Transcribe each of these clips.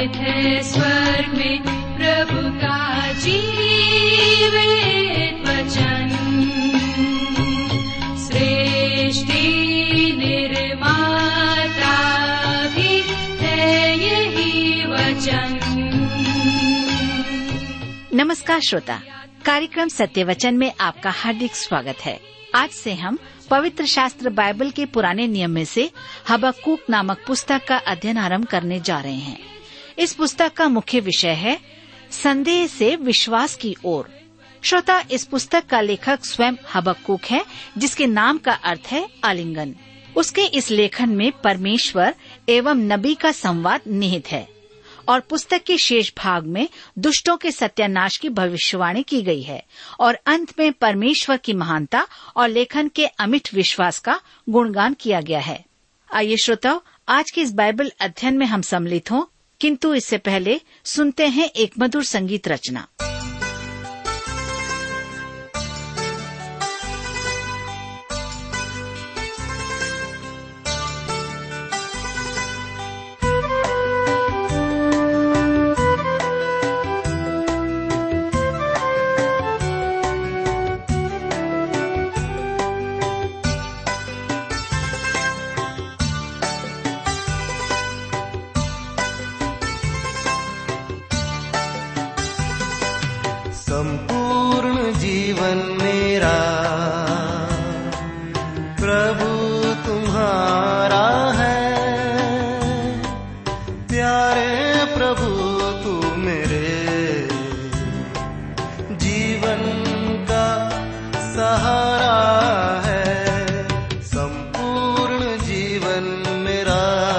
निहित है स्वर्ग में प्रभु का जीवित वचन। सृष्टि निर्माता भी है यही वचन। नमस्कार श्रोता, कार्यक्रम सत्य वचन में आपका हार्दिक स्वागत है। आज से हम पवित्र शास्त्र बाइबल के पुराने नियम में से हबक्कूक नामक पुस्तक का अध्ययन आरंभ करने जा रहे हैं। इस पुस्तक का मुख्य विषय है संदेह से विश्वास की ओर। श्रोता, इस पुस्तक का लेखक स्वयं हबक्कूक है, जिसके नाम का अर्थ है आलिंगन। उसके इस लेखन में परमेश्वर एवं नबी का संवाद निहित है और पुस्तक के शेष भाग में दुष्टों के सत्यानाश की भविष्यवाणी की गई है और अंत में परमेश्वर की महानता और लेखन के अमिट विश्वास का गुणगान किया गया है। आइए श्रोताओ, आज के इस बाइबल अध्ययन में हम सम्मिलित हों, किंतु इससे पहले सुनते हैं एक मधुर संगीत रचना। संपूर्ण जीवन मेरा प्रभु तुम्हारा है, प्यारे प्रभु तू मेरे जीवन का सहारा है। संपूर्ण जीवन मेरा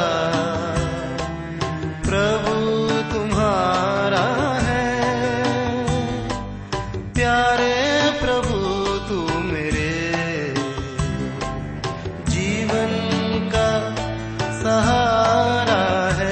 प्रभु तुम्हारा है, प्यारे प्रभु तू मेरे जीवन का सहारा है।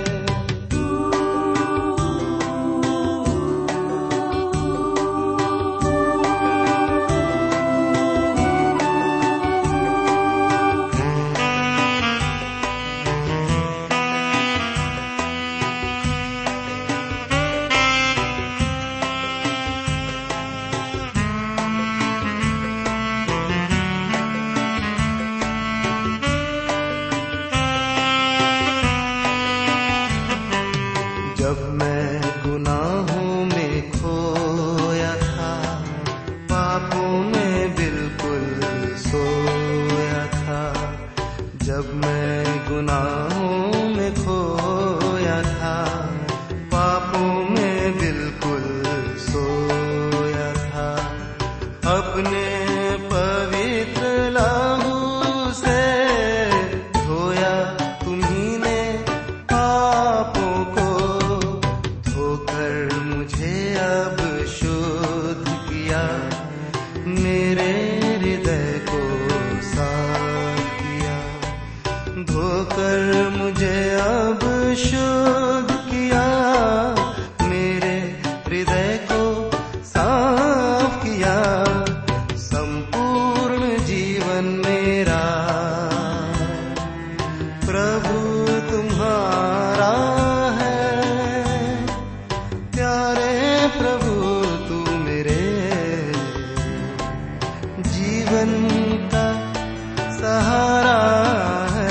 जब मैं गुनाहों में खोया था, पापों में बिल्कुल सोया था। जब मैं गुनाहों में खोया था, पापों में बिल्कुल सोया था। अपने पवित्र लहू से धोया तुम्ही ने पापों को, धोकर मुझे अब शुद्ध किया, मेरे हृदय को साफ किया। धोकर मुझे अब शुद्ध किया, मेरे हृदय को साफ किया। संपूर्ण जीवन मेरा प्रभु तुम्हारा है, प्यारे प्रभु तू मेरे जीवन का सहारा है।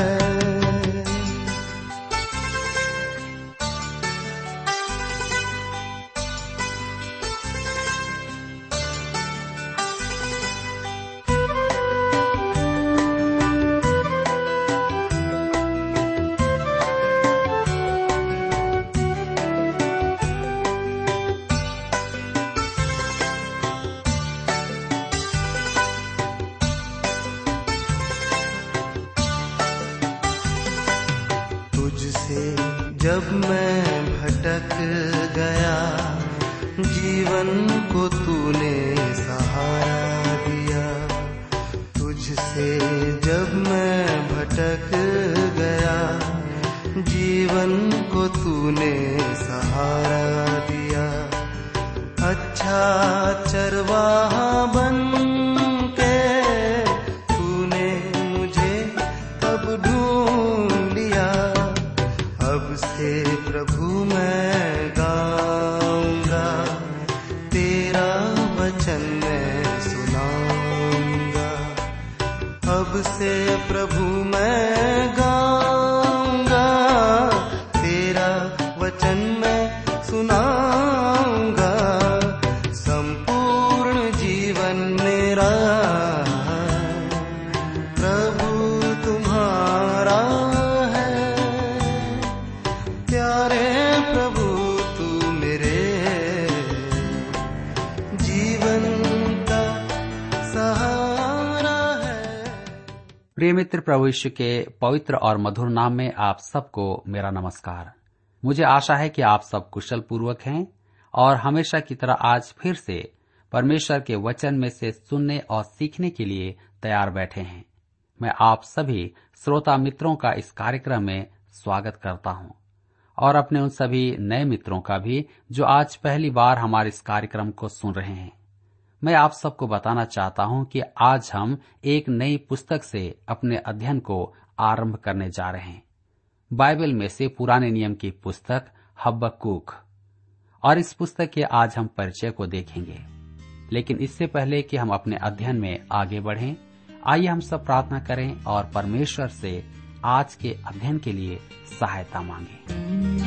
जब मैं भटक गया, जीवन को तूने सहारा दिया। तुझसे जब मैं भटक गया, जीवन को तूने सहारा दिया। अच्छा चरवाहा बन के तूने मुझे तब ढूंढ लिया। अब से प्रभु मैं गाऊंगा, तेरा वचन मैं सुनाऊंगा। अब से प्रभु मैं गाऊंगा, तेरा वचन मैं सुनाऊंगा। संपूर्ण जीवन मेरा प्रभु तुम्हारा है। प्यारे प्रभु तू मेरे जीवन का सहारा है। प्रिय मित्र, प्रभु यीशु के पवित्र और मधुर नाम में आप सबको मेरा नमस्कार। मुझे आशा है कि आप सब कुशल पूर्वक हैं और हमेशा की तरह आज फिर से परमेश्वर के वचन में से सुनने और सीखने के लिए तैयार बैठे हैं। मैं आप सभी श्रोता मित्रों का इस कार्यक्रम में स्वागत करता हूं और अपने उन सभी नए मित्रों का भी जो आज पहली बार हमारे इस कार्यक्रम को सुन रहे हैं। मैं आप सबको बताना चाहता हूं कि आज हम एक नई पुस्तक से अपने अध्ययन को आरंभ करने जा रहे हैं। बाइबल में से पुराने नियम की पुस्तक हबक्कूक, और इस पुस्तक के आज हम परिचय को देखेंगे। लेकिन इससे पहले कि हम अपने अध्ययन में आगे बढ़ें, आइए हम सब प्रार्थना करें और परमेश्वर से आज के अध्ययन के लिए सहायता मांगें।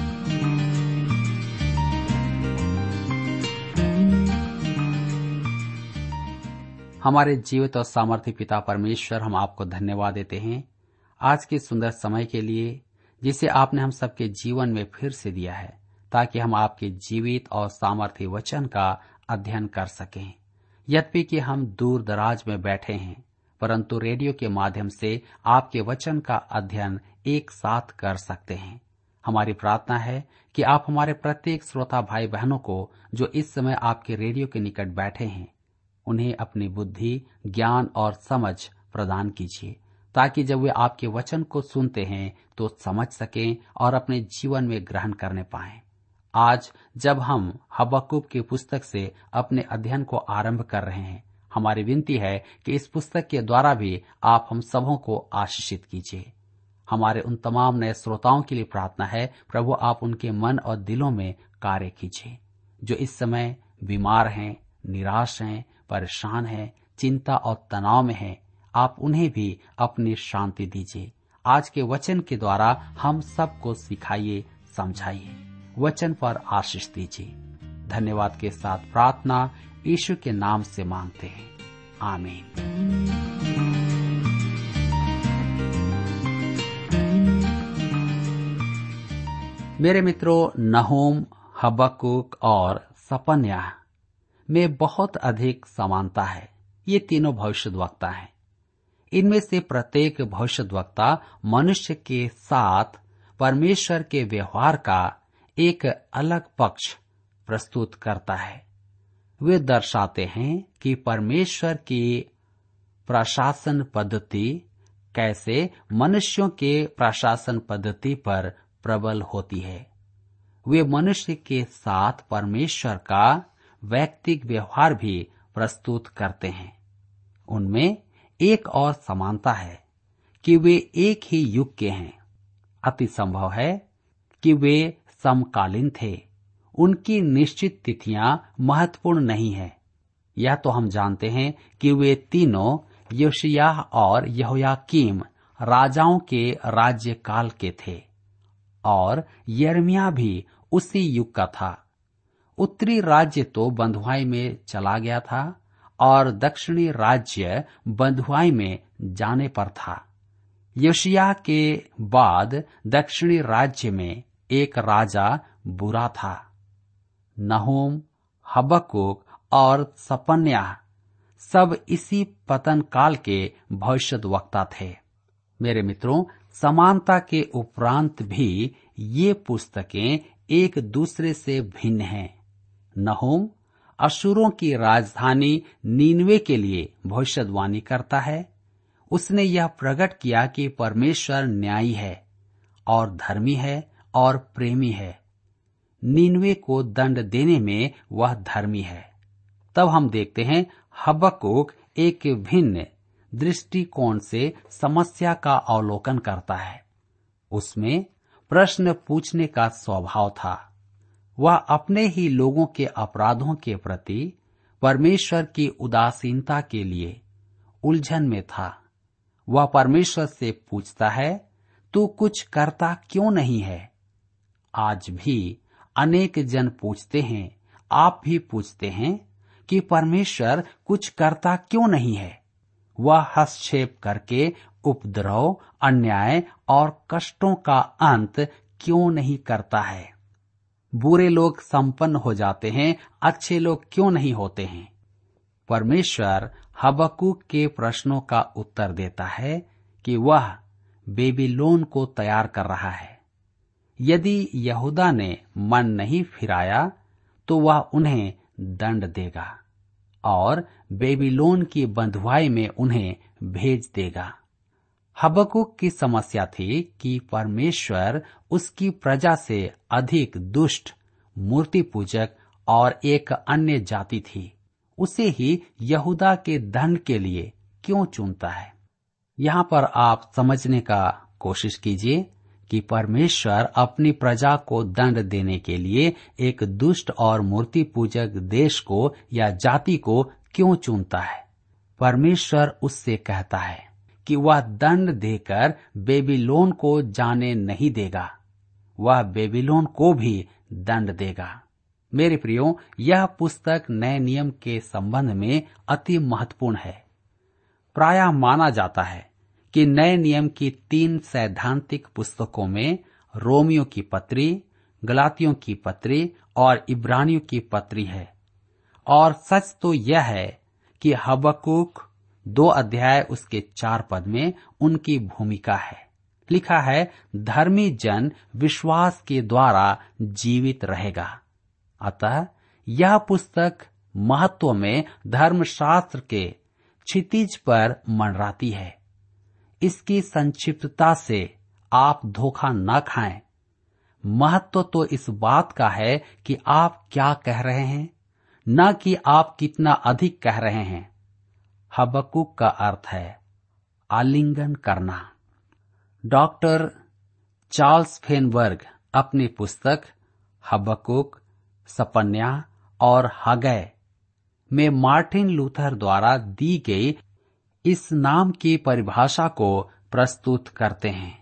हमारे जीवित और सामर्थ्य पिता परमेश्वर, हम आपको धन्यवाद देते हैं आज के सुंदर समय के लिए जिसे आपने हम सबके जीवन में फिर से दिया है, ताकि हम आपके जीवित और सामर्थ्य वचन का अध्ययन कर सकें। यद्यपि कि हम दूर दराज में बैठे हैं, परंतु रेडियो के माध्यम से आपके वचन का अध्ययन एक साथ कर सकते हैं। हमारी प्रार्थना है कि आप हमारे प्रत्येक श्रोता भाई बहनों को जो इस समय आपके रेडियो के निकट बैठे हैं, उन्हें अपनी बुद्धि, ज्ञान और समझ प्रदान कीजिए, ताकि जब वे आपके वचन को सुनते हैं तो समझ सकें और अपने जीवन में ग्रहण करने पाएं। आज जब हम हबक्कूक की पुस्तक से अपने अध्ययन को आरंभ कर रहे हैं, हमारी विनती है कि इस पुस्तक के द्वारा भी आप हम सबों को आशीषित कीजिए। हमारे उन तमाम नए श्रोताओं के लिए प्रार्थना है, प्रभु आप उनके मन और दिलों में कार्य कीजिए, जो इस समय बीमार हैं, निराश हैं, परेशान हैं, चिंता और तनाव में हैं। आप उन्हें भी अपनी शांति दीजिए। आज के वचन के द्वारा हम सबको सिखाइए, समझाइए, वचन पर आशीष दीजिए। धन्यवाद के साथ प्रार्थना यीशु के नाम से मांगते हैं, आमीन। मेरे मित्रों, नहूम, हबक्कूक और सपन्याह में बहुत अधिक समानता है। ये तीनों भविष्यद्वक्ता हैं। इनमें से प्रत्येक भविष्यद्वक्ता मनुष्य के साथ परमेश्वर के व्यवहार का एक अलग पक्ष प्रस्तुत करता है। वे दर्शाते हैं कि परमेश्वर की प्रशासन पद्धति कैसे मनुष्यों के प्रशासन पद्धति पर प्रबल होती है। वे मनुष्य के साथ परमेश्वर का वैयक्तिक व्यवहार भी प्रस्तुत करते हैं। उनमें एक और समानता है कि वे एक ही युग के हैं। अति संभव है कि वे समकालीन थे। उनकी निश्चित तिथियां महत्वपूर्ण नहीं है। यह तो हम जानते हैं कि वे तीनों योशिय्याह और यहोयाकीम राजाओं के राज्यकाल के थे और यिर्मयाह भी उसी युग का था। उत्तरी राज्य तो बंधुआई में चला गया था और दक्षिणी राज्य बंधुआई में जाने पर था। योशिय्याह के बाद दक्षिणी राज्य में एक राजा बुरा था। नहूम, हबक्कूक और सपन्याह सब इसी पतन काल के भविष्यद्वक्ता थे। मेरे मित्रों, समानता के उपरांत भी ये पुस्तकें एक दूसरे से भिन्न हैं। नहूम अशूरों की राजधानी नीनवे के लिए भविष्यवाणी करता है। उसने यह प्रकट किया कि परमेश्वर न्यायी है और धर्मी है और प्रेमी है। नीनवे को दंड देने में वह धर्मी है। तब हम देखते हैं हबक्कूक एक भिन्न दृष्टिकोण से समस्या का अवलोकन करता है। उसमें प्रश्न पूछने का स्वभाव था। वह अपने ही लोगों के अपराधों के प्रति परमेश्वर की उदासीनता के लिए उलझन में था। वह परमेश्वर से पूछता है, तू कुछ करता क्यों नहीं है? आज भी अनेक जन पूछते हैं, आप भी पूछते हैं कि परमेश्वर कुछ करता क्यों नहीं है? वह हस्तक्षेप करके उपद्रव, अन्याय और कष्टों का अंत क्यों नहीं करता है? बुरे लोग संपन्न हो जाते हैं, अच्छे लोग क्यों नहीं होते हैं? परमेश्वर हबक्कूक के प्रश्नों का उत्तर देता है कि वह बेबीलोन को तैयार कर रहा है। यदि यहूदा ने मन नहीं फिराया तो वह उन्हें दंड देगा और बेबीलोन की बंधुआई में उन्हें भेज देगा। हबक्कूक की समस्या थी कि परमेश्वर उसकी प्रजा से अधिक दुष्ट, मूर्ति पूजक और एक अन्य जाति थी। उसे ही यहूदा के दंड के लिए क्यों चुनता है? यहाँ पर आप समझने का कोशिश कीजिए कि परमेश्वर अपनी प्रजा को दंड देने के लिए एक दुष्ट और मूर्ति पूजक देश को या जाति को क्यों चुनता है। परमेश्वर उससे कहता है कि वह दंड देकर बेबीलोन को जाने नहीं देगा, वह बेबीलोन को भी दंड देगा। मेरे प्रियो, यह पुस्तक नए नियम के संबंध में अति महत्वपूर्ण है। प्रायः माना जाता है कि नए नियम की 3 सैद्धांतिक पुस्तकों में रोमियो की पत्री, गलातियों की पत्री और इब्रानियों की पत्री है। और सच तो यह है कि हबक्कूक 2 अध्याय उसके 4 पद में उनकी भूमिका है। लिखा है, धर्मी जन विश्वास के द्वारा जीवित रहेगा। अतः यह पुस्तक महत्व में धर्मशास्त्र के क्षितिज पर मंडराती है। इसकी संक्षिप्तता से आप धोखा न खाएं। महत्व तो इस बात का है कि आप क्या कह रहे हैं, न कि आप कितना अधिक कह रहे हैं। हबक्कूक का अर्थ है आलिंगन करना। डॉक्टर चार्ल्स फेनबर्ग अपनी पुस्तक हबक्कूक, सपन्याह और हगै में मार्टिन लूथर द्वारा दी गई इस नाम की परिभाषा को प्रस्तुत करते हैं।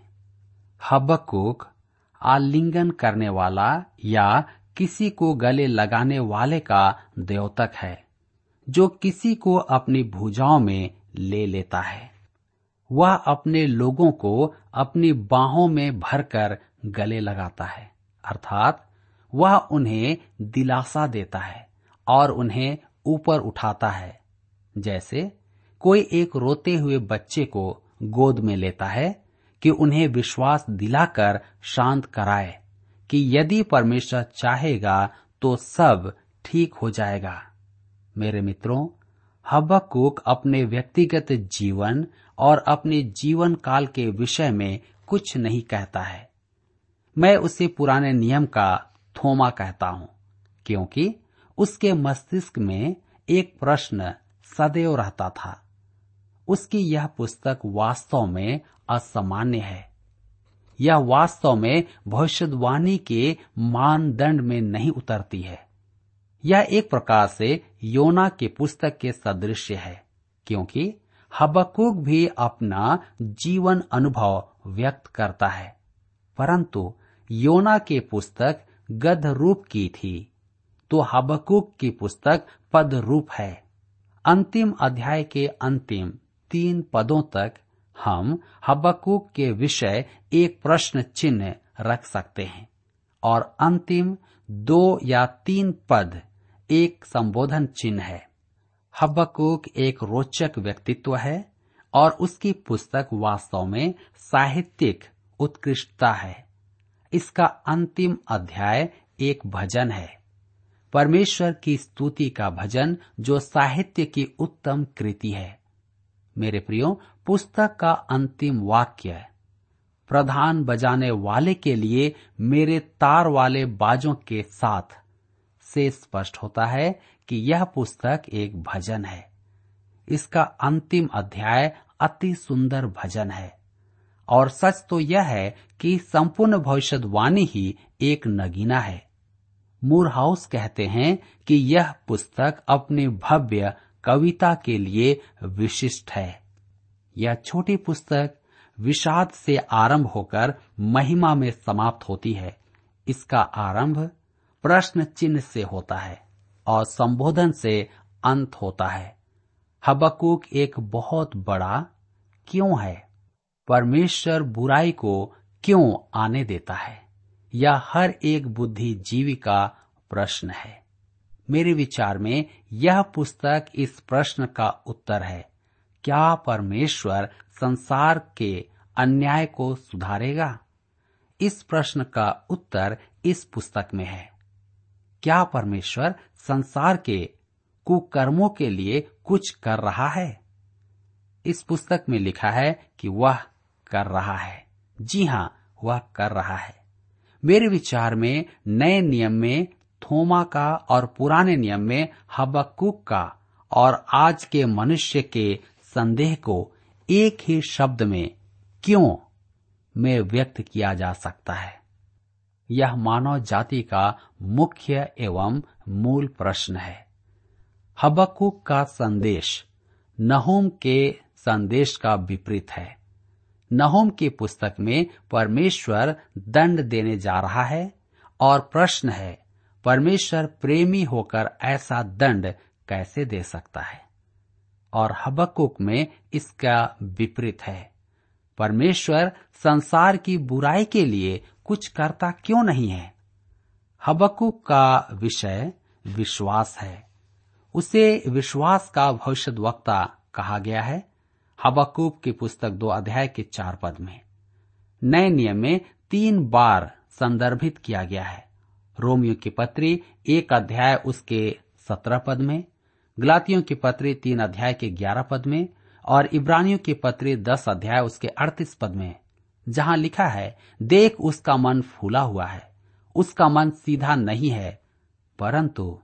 हबक्कूक आलिंगन करने वाला या किसी को गले लगाने वाले का द्योतक है, जो किसी को अपनी भुजाओं में ले लेता है। वह अपने लोगों को अपनी बाहों में भरकर गले लगाता है, अर्थात वह उन्हें दिलासा देता है और उन्हें ऊपर उठाता है, जैसे कोई एक रोते हुए बच्चे को गोद में लेता है कि उन्हें विश्वास दिलाकर शांत कराए कि यदि परमेश्वर चाहेगा तो सब ठीक हो जाएगा। मेरे मित्रों, हबक्कूक अपने व्यक्तिगत जीवन और अपने जीवन काल के विषय में कुछ नहीं कहता है। मैं उसे पुराने नियम का थोमा कहता हूं, क्योंकि उसके मस्तिष्क में एक प्रश्न सदैव रहता था। उसकी यह पुस्तक वास्तव में असामान्य है। यह वास्तव में भविष्यवाणी के मानदंड में नहीं उतरती है। यह एक प्रकार से योना की पुस्तक के सदृश है, क्योंकि हबक्कूक भी अपना जीवन अनुभव व्यक्त करता है, परंतु योना की पुस्तक गद्य रूप की थी, तो हबक्कूक की पुस्तक पद रूप है। अंतिम अध्याय के अंतिम 3 पदों तक हम हबक्कूक के विषय एक प्रश्न चिन्ह रख सकते हैं और अंतिम 2 या 3 पद एक संबोधन चिन्ह है। हबक्कूक एक रोचक व्यक्तित्व है और उसकी पुस्तक वास्तव में साहित्यिक उत्कृष्टता है। इसका अंतिम अध्याय एक भजन है, परमेश्वर की स्तुति का भजन, जो साहित्य की उत्तम कृति है। मेरे प्रियो, पुस्तक का अंतिम वाक्य प्रधान बजाने वाले के लिए मेरे तार वाले बाजों के साथ से स्पष्ट होता है कि यह पुस्तक एक भजन है। इसका अंतिम अध्याय अति सुंदर भजन है और सच तो यह है कि संपूर्ण भविष्यवाणी ही एक नगीना है। मूरहाउस कहते हैं कि यह पुस्तक अपनी भव्य कविता के लिए विशिष्ट है। यह छोटी पुस्तक विषाद से आरंभ होकर महिमा में समाप्त होती है। इसका आरंभ प्रश्न चिन्ह से होता है और संबोधन से अंत होता है। हबक्कूक एक बहुत बड़ा क्यों है। परमेश्वर बुराई को क्यों आने देता है, यह हर एक बुद्धिजीवी का प्रश्न है। मेरे विचार में यह पुस्तक इस प्रश्न का उत्तर है। क्या परमेश्वर संसार के अन्याय को सुधारेगा? इस प्रश्न का उत्तर इस पुस्तक में है। क्या परमेश्वर संसार के कुकर्मों के लिए कुछ कर रहा है? इस पुस्तक में लिखा है कि वह कर रहा है। जी हाँ, वह कर रहा है। मेरे विचार में नए नियम में थोमा का और पुराने नियम में हबक्कूक का और आज के मनुष्य के संदेह को एक ही शब्द में क्यों में व्यक्त किया जा सकता है। यह मानव जाति का मुख्य एवं मूल प्रश्न है। हबक्कूक का संदेश नहूम के संदेश का विपरीत है। नहूम की पुस्तक में परमेश्वर दंड देने जा रहा है और प्रश्न है, परमेश्वर प्रेमी होकर ऐसा दंड कैसे दे सकता है? और हबक्कूक में इसका विपरीत है। परमेश्वर संसार की बुराई के लिए कुछ करता क्यों नहीं है? हबक्कूक का विषय विश्वास है। उसे विश्वास का भविष्यद्वक्ता कहा गया है। हबक्कूक की पुस्तक 2 अध्याय के 4 पद में। नए नियम में 3 बार संदर्भित किया गया है। रोमियो की पत्री 1 अध्याय उसके 17 पद में, गलातियों की पत्री 3 अध्याय के 11 पद में और इब्रानियों की पत्री 10 अध्याय उसके 38 पद में, जहां लिखा है, देख उसका मन फूला हुआ है, उसका मन सीधा नहीं है, परंतु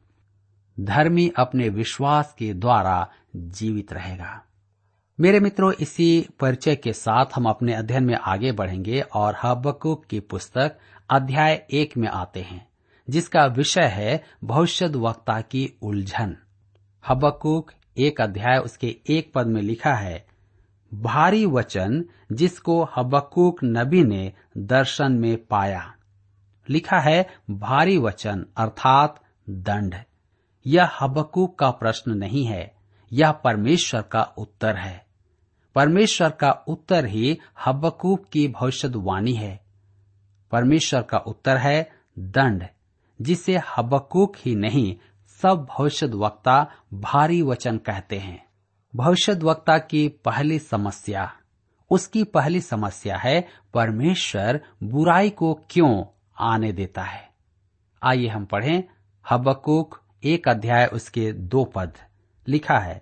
धर्मी अपने विश्वास के द्वारा जीवित रहेगा। मेरे मित्रों, इसी परिचय के साथ हम अपने अध्ययन में आगे बढ़ेंगे और हबक्कूक की पुस्तक अध्याय 1 में आते हैं, जिसका विषय है भविष्यद्वक्ता की उलझन। हबक्कूक 1 अध्याय उसके 1 पद में लिखा है, भारी वचन जिसको हबक्कूक नबी ने दर्शन में पाया। लिखा है भारी वचन अर्थात दंड। यह हबक्कूक का प्रश्न नहीं है, यह परमेश्वर का उत्तर है। परमेश्वर का उत्तर ही हबक्कूक की भविष्यवाणी है। परमेश्वर का उत्तर है दंड, जिसे हबक्कूक ही नहीं सब भविष्यद्वक्ता भारी वचन कहते हैं। भविष्यद्वक्ता की पहली समस्या, उसकी पहली समस्या है परमेश्वर बुराई को क्यों आने देता है। आइए हम पढ़ें हबक्कूक 1 अध्याय उसके 2 पद। लिखा है,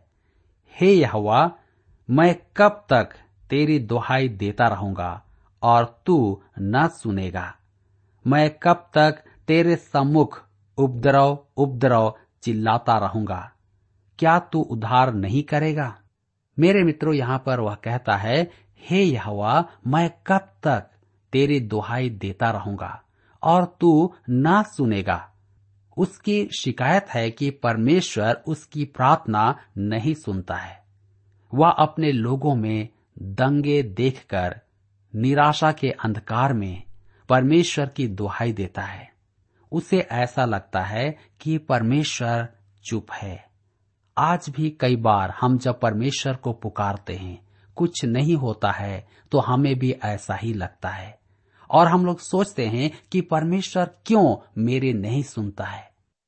हे यहोवा, मैं कब तक तेरी दुहाई देता रहूंगा और तू न सुनेगा? मैं कब तक तेरे सम्मुख उपद्रव उपद्रव चिल्लाता रहूंगा? क्या तू उद्धार नहीं करेगा? मेरे मित्रों, यहाँ पर वह कहता है, हे यहोवा, मैं कब तक तेरी दुहाई देता रहूंगा और तू न सुनेगा? उसकी शिकायत है कि परमेश्वर उसकी प्रार्थना नहीं सुनता है। वह अपने लोगों में दंगे देखकर निराशा के अंधकार में परमेश्वर की दुहाई देता है। उसे ऐसा लगता है कि परमेश्वर चुप है। आज भी कई बार हम जब परमेश्वर को पुकारते हैं, कुछ नहीं होता है, तो हमें भी ऐसा ही लगता है और हम लोग सोचते हैं कि परमेश्वर क्यों मेरे नहीं सुनता है,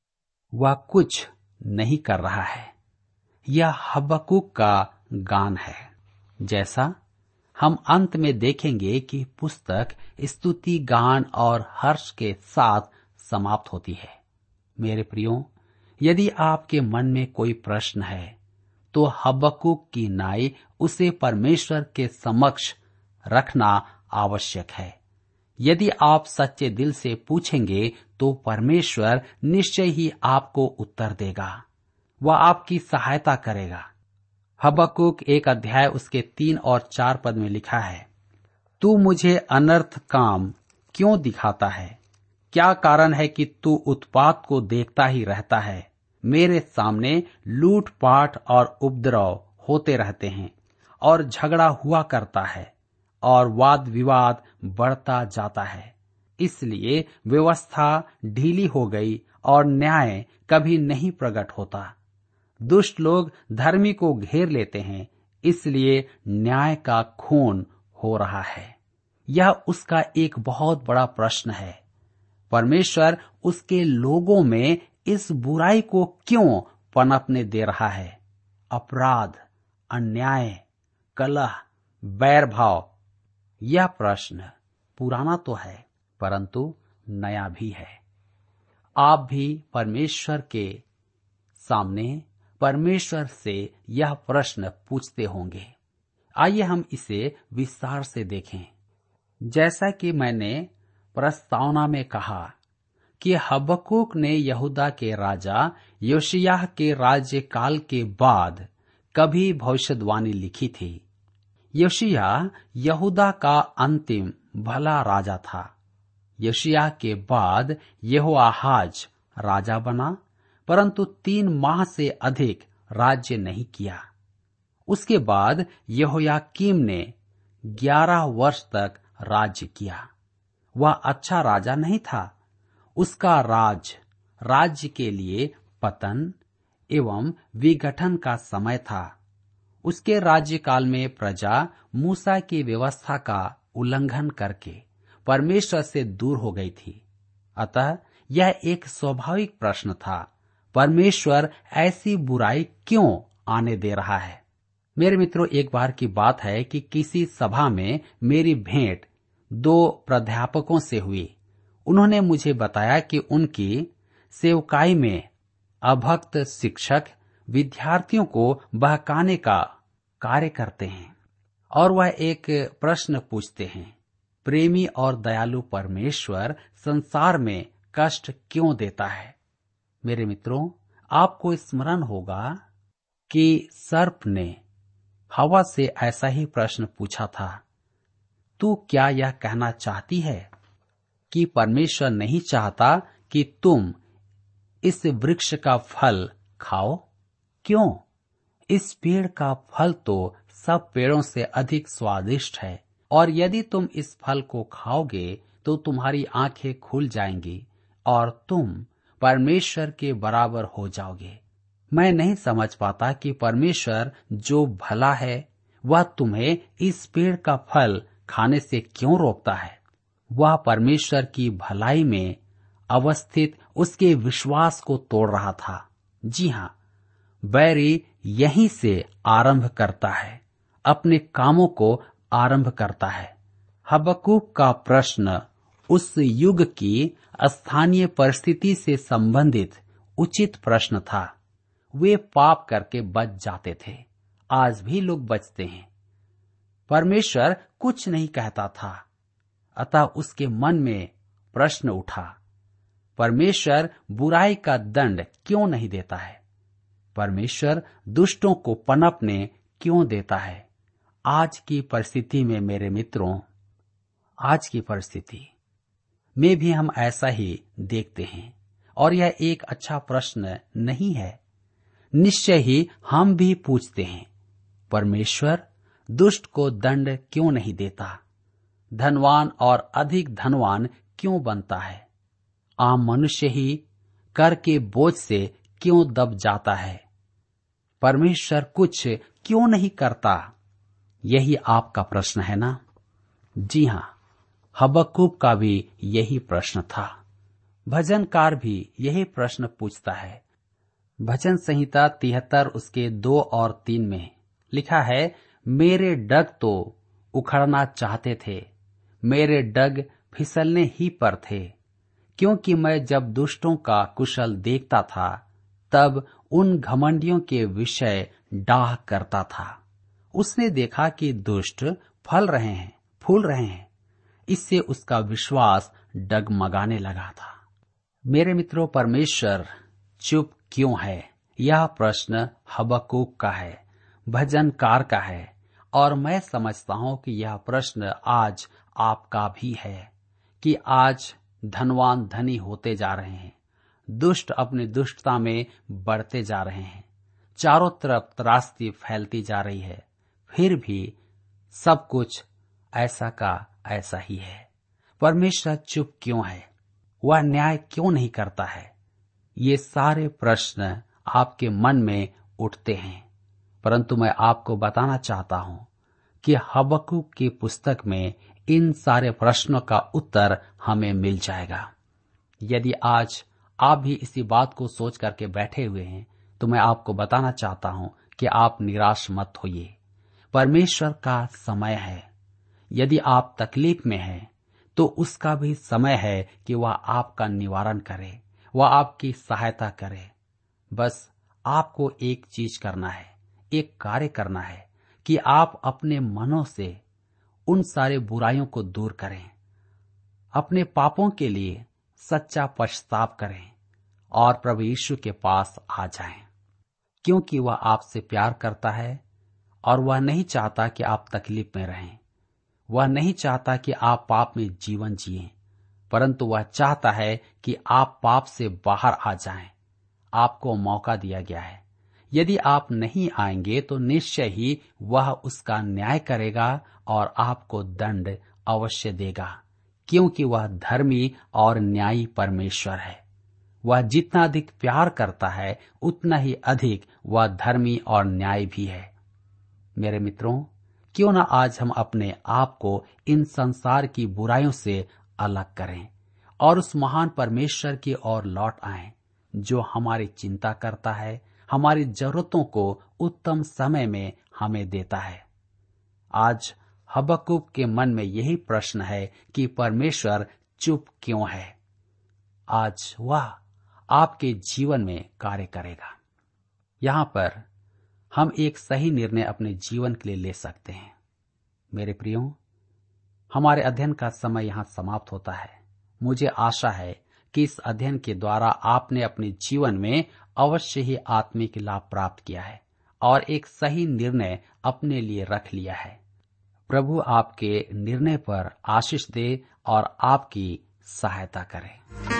वह कुछ नहीं कर रहा है। यह हबक्कूक का गान है। जैसा हम अंत में देखेंगे कि पुस्तक स्तुति गान और हर्ष के साथ समाप्त होती है। मेरे प्रियो, यदि आपके मन में कोई प्रश्न है तो हबक्कूक की नाई उसे परमेश्वर के समक्ष रखना आवश्यक है। यदि आप सच्चे दिल से पूछेंगे तो परमेश्वर निश्चय ही आपको उत्तर देगा, वह आपकी सहायता करेगा। हबक्कूक 1 अध्याय उसके 3 और 4 पद में लिखा है, तू मुझे अनर्थ काम क्यों दिखाता है? क्या कारण है कि तू उत्पात को देखता ही रहता है? मेरे सामने लूटपाट और उपद्रव होते रहते हैं और झगड़ा हुआ करता है और वाद विवाद बढ़ता जाता है। इसलिए व्यवस्था ढीली हो गई और न्याय कभी नहीं प्रकट होता। दुष्ट लोग धर्मी को घेर लेते हैं, इसलिए न्याय का खून हो रहा है। यह उसका एक बहुत बड़ा प्रश्न है। परमेश्वर उसके लोगों में इस बुराई को क्यों पनपने दे रहा है? अपराध, अन्याय, कलह, बैर भाव, यह प्रश्न पुराना तो है परंतु नया भी है। आप भी परमेश्वर के सामने परमेश्वर से यह प्रश्न पूछते होंगे। आइए हम इसे विस्तार से देखें। जैसा कि मैंने प्रस्तावना में कहा कि हबक्कूक ने यहूदा के राजा योशिय्याह के राज्यकाल के बाद कभी भविष्यवाणी लिखी थी। योशिय्याह यहूदा का अंतिम भला राजा था। योशिय्याह के बाद यहोआहाज राजा बना, परंतु 3 माह से अधिक राज्य नहीं किया। उसके बाद यहोयाकीम ने 11 वर्ष तक राज्य किया। वह अच्छा राजा नहीं था। उसका राज्य के लिए पतन एवं विघटन का समय था। उसके राज्यकाल में प्रजा मूसा की व्यवस्था का उल्लंघन करके परमेश्वर से दूर हो गई थी। अतः यह एक स्वाभाविक प्रश्न था, परमेश्वर ऐसी बुराई क्यों आने दे रहा है? मेरे मित्रों, एक बार की बात है कि किसी सभा में मेरी भेंट 2 प्राध्यापकों से हुई। उन्होंने मुझे बताया कि उनकी सेवकाई में अभक्त शिक्षक विद्यार्थियों को बहकाने का कार्य करते हैं और वह एक प्रश्न पूछते हैं, प्रेमी और दयालु परमेश्वर संसार में कष्ट क्यों देता है? मेरे मित्रों, आपको स्मरण होगा कि सर्प ने हवा से ऐसा ही प्रश्न पूछा था, तू क्या यह कहना चाहती है कि परमेश्वर नहीं चाहता कि तुम इस वृक्ष का फल खाओ? क्यों? इस पेड़ का फल तो सब पेड़ों से अधिक स्वादिष्ट है और यदि तुम इस फल को खाओगे तो तुम्हारी आंखें खुल जाएंगी और तुम परमेश्वर के बराबर हो जाओगे। मैं नहीं समझ पाता कि परमेश्वर जो भला है वह तुम्हें इस पेड़ का फल खाने से क्यों रोकता है। वह परमेश्वर की भलाई में अवस्थित उसके विश्वास को तोड़ रहा था। जी हाँ, बैरी यहीं से आरंभ करता है, अपने कामों को आरंभ करता है। हबक्कूक का प्रश्न उस युग की स्थानीय परिस्थिति से संबंधित उचित प्रश्न था। वे पाप करके बच जाते थे। आज भी लोग बचते हैं। परमेश्वर कुछ नहीं कहता था, अतः उसके मन में प्रश्न उठा, परमेश्वर बुराई का दंड क्यों नहीं देता है? परमेश्वर दुष्टों को पनपने क्यों देता है? आज की परिस्थिति में मेरे मित्रों, आज की परिस्थिति में भी हम ऐसा ही देखते हैं और यह एक अच्छा प्रश्न नहीं है। निश्चय ही हम भी पूछते हैं, परमेश्वर दुष्ट को दंड क्यों नहीं देता? धनवान और अधिक धनवान क्यों बनता है? आम मनुष्य ही कर के बोझ से क्यों दब जाता है? परमेश्वर कुछ क्यों नहीं करता? यही आपका प्रश्न है ना? जी हाँ, हबक्कूक का भी यही प्रश्न था। भजनकार भी यही प्रश्न पूछता है। भजन संहिता 73 उसके 2 और 3 में लिखा है, मेरे डग तो उखड़ना चाहते थे, मेरे डग फिसलने ही पर थे, क्योंकि मैं जब दुष्टों का कुशल देखता था तब उन घमंडियों के विषय डाह करता था। उसने देखा कि दुष्ट फल रहे हैं, फूल रहे हैं, इससे उसका विश्वास डगमगाने लगा था। मेरे मित्रों, परमेश्वर चुप क्यों है? यह प्रश्न हबक्कूक का है, भजनकार का है, और मैं समझता हूं कि यह प्रश्न आज आपका भी है कि आज धनवान धनी होते जा रहे हैं, दुष्ट अपनी दुष्टता में बढ़ते जा रहे हैं, चारों तरफ त्रासदी फैलती जा रही है, फिर भी सब कुछ ऐसा का ऐसा ही है। परमेश्वर चुप क्यों है? वह न्याय क्यों नहीं करता है? ये सारे प्रश्न आपके मन में उठते हैं, परंतु मैं आपको बताना चाहता हूं कि हबक्कुक की पुस्तक में इन सारे प्रश्नों का उत्तर हमें मिल जाएगा। यदि आज आप भी इसी बात को सोच करके बैठे हुए हैं, तो मैं आपको बताना चाहता हूं कि आप निराश मत होइए। परमेश्वर का समय है। यदि आप तकलीफ में हैं, तो उसका भी समय है कि वह आपका निवारण करे, वह आपकी सहायता करे। बस आपको एक चीज करना है, एक कार्य करना है कि आप अपने मनों से उन सारे बुराइयों को दूर करें, अपने पापों के लिए सच्चा पश्चाताप करें और प्रभु यीशु के पास आ जाएं, क्योंकि वह आपसे प्यार करता है और वह नहीं चाहता कि आप तकलीफ में रहें। वह नहीं चाहता कि आप पाप में जीवन जिएं, परंतु वह चाहता है कि आप पाप से बाहर आ जाएं। आपको मौका दिया गया है। यदि आप नहीं आएंगे तो निश्चय ही वह उसका न्याय करेगा और आपको दंड अवश्य देगा, क्योंकि वह धर्मी और न्यायी परमेश्वर है। वह जितना अधिक प्यार करता है, उतना ही अधिक वह धर्मी और न्यायी भी है। मेरे मित्रों, क्यों न आज हम अपने आप को इन संसार की बुराइयों से अलग करें और उस महान परमेश्वर की ओर लौट आएं, जो हमारी चिंता करता है, हमारी जरूरतों को उत्तम समय में हमें देता है। आज हबक्कुक के मन में यही प्रश्न है कि परमेश्वर चुप क्यों है। आज वह आपके जीवन में कार्य करेगा। यहाँ पर हम एक सही निर्णय अपने जीवन के लिए ले सकते हैं। मेरे प्रियो, हमारे अध्ययन का समय यहाँ समाप्त होता है। मुझे आशा है कि इस अध्ययन के द्वारा आपने अपने जीवन में अवश्य ही आत्मिक लाभ प्राप्त किया है और एक सही निर्णय अपने लिए रख लिया है। प्रभु आपके निर्णय पर आशीष दे और आपकी सहायता करे।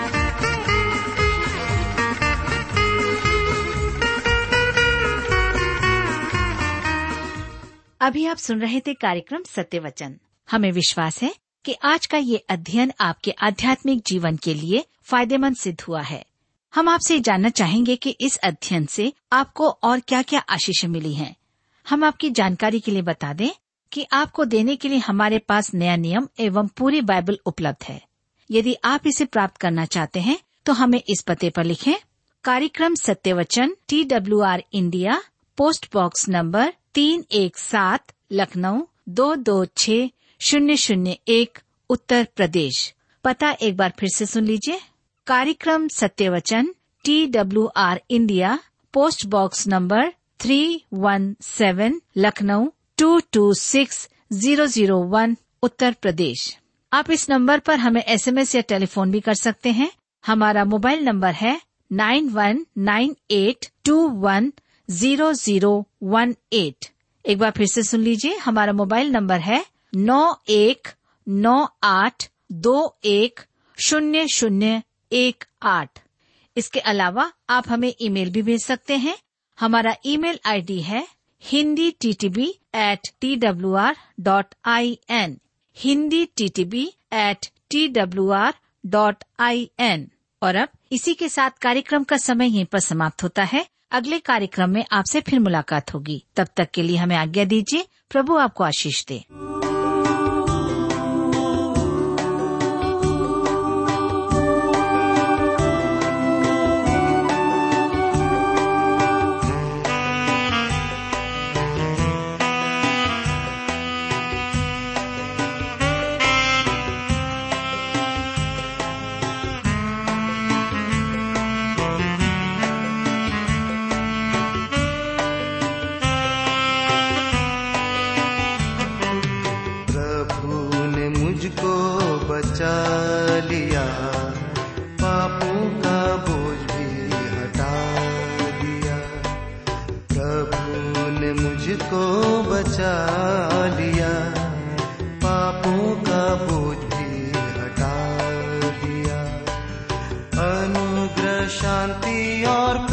अभी आप सुन रहे थे कार्यक्रम सत्य वचन। हमें विश्वास है कि आज का ये अध्ययन आपके आध्यात्मिक जीवन के लिए फायदेमंद सिद्ध हुआ है। हम आपसे जानना चाहेंगे कि इस अध्ययन से आपको और क्या क्या आशीष मिली हैं। हम आपकी जानकारी के लिए बता दें कि आपको देने के लिए हमारे पास नया नियम एवं पूरी बाइबल उपलब्ध है। यदि आप इसे प्राप्त करना चाहते हैं तो हमें इस पते पर लिखें। कार्यक्रम Satya Vachan, TWR India, post box number 317, Lucknow 226001, Uttar Pradesh. पता एक बार फिर से सुन लीजिए। कार्यक्रम Satya Vachan, TWR India, post box number 317, Lucknow 226001, Uttar Pradesh. आप इस नंबर पर हमें SMS या टेलीफोन भी कर सकते हैं। हमारा मोबाइल नंबर है 9198210018। एक बार फिर से सुन लीजिए। हमारा मोबाइल नंबर है 9198210018। इसके अलावा आप हमें ईमेल भी भेज सकते हैं। हमारा ईमेल आईडी है hinditb@twr.in, hinditb@twr.in। और अब इसी के साथ कार्यक्रम का समय यहीं पर समाप्त होता है। अगले कार्यक्रम में आपसे फिर मुलाकात होगी। तब तक के लिए हमें आज्ञा दीजिए। प्रभु आपको आशीष दे। बचा लिया, पापों का बोझ भी हटा दिया। प्रभु ने मुझको बचा अनुग्रह शांति और